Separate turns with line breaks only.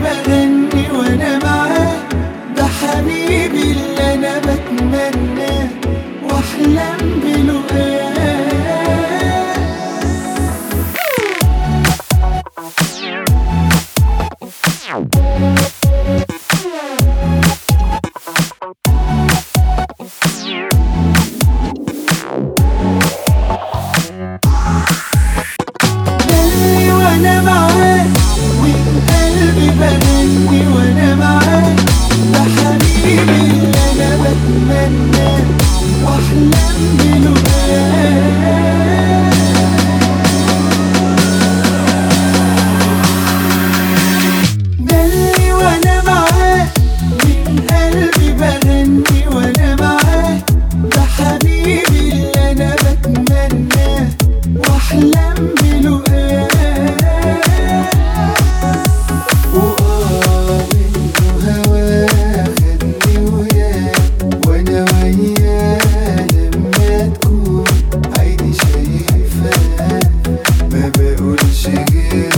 بغني وانا معاه، ده حبيبي اللي انا بتمناه واحلم بلقاه. دلي وانا معاه ومن قلبي بغني وانا معاه، ده حبيبي اللي انا بتمناه واحلم بلقاه. دلي وانا معاه من قلبي بغني وانا معاه، ده حبيبي اللي انا بتمناه واحلم بلقاه. منه هواه خدني وياه وانا وياه، لما تكون عيني شايفاه ما بقولش غير